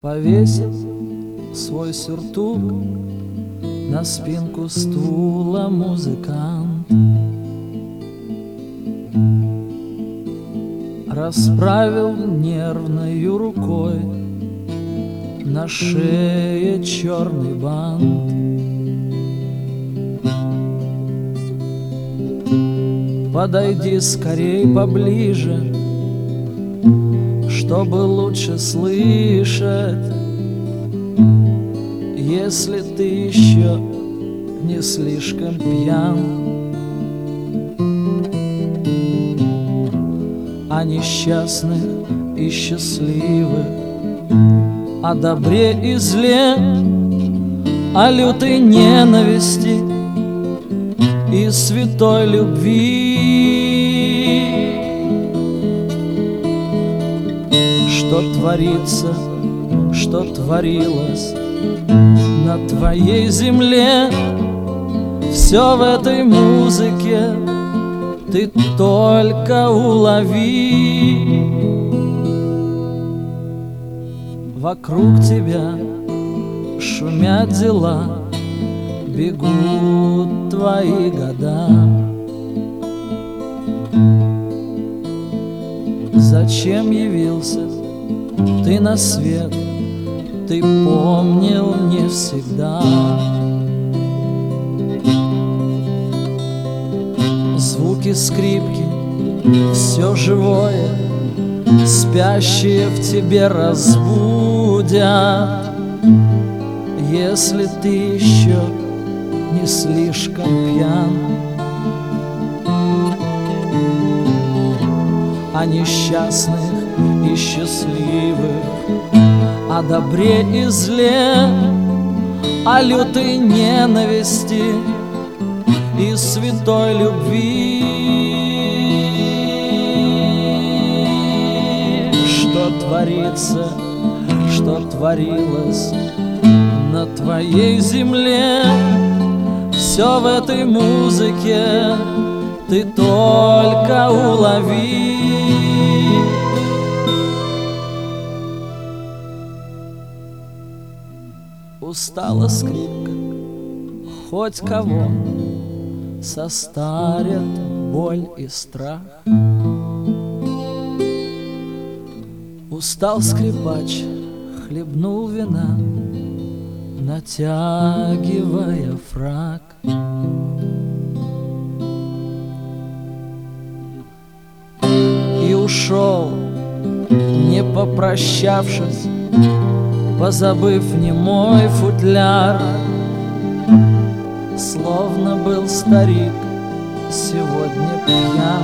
Повесил свой сюртук на спинку стула музыкант, расправил нервною рукой на шее черный бант. Подойди скорей поближе, чтобы лучше слышать, если ты еще не слишком пьян. О несчастных и счастливых, о добре и зле, о лютой ненависти и святой любви. Что творится, что творилось на твоей земле, все в этой музыке ты только улови. Вокруг тебя шумят дела, бегут твои года. Зачем явился ты на свет, ты помнил не всегда. Звуки скрипки, все живое, спящие в тебе разбудят, если ты еще не слишком пьян. О несчастных и счастливых, о добре и зле, о лютой ненависти и святой любви. Что творится, что творилось на твоей земле, все в этой музыке ты только улови. Устала скрипка, хоть кого состарят боль и страх. Устал скрипач, хлебнул вина, натягивая фрак. И ушел, не попрощавшись, позабыв немой футляр, словно был старик сегодня пьян.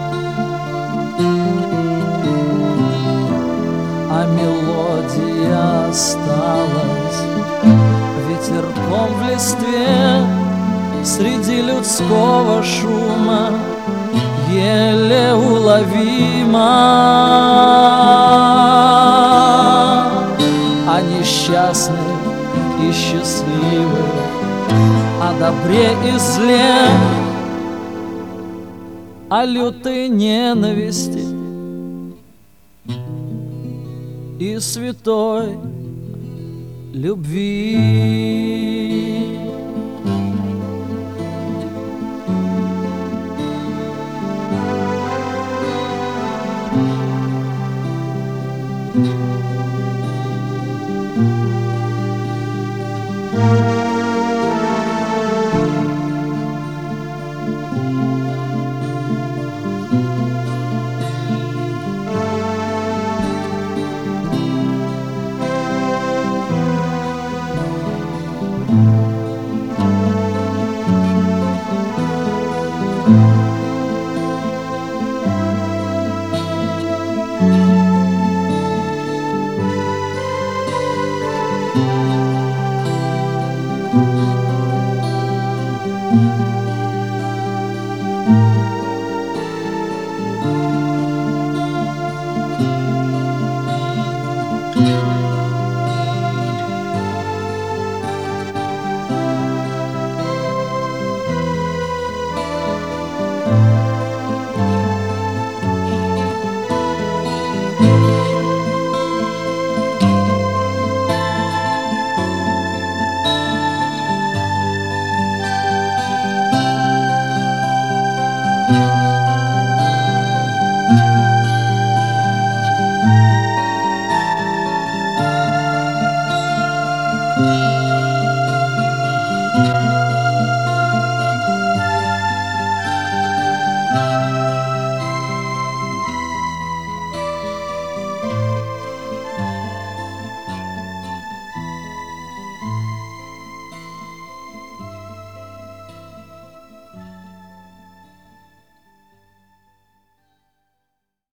А мелодия осталась ветерком в листве, среди людского шума еле уловима. О несчастных и счастливых, о добре и зле, о лютой ненависти и святой любви.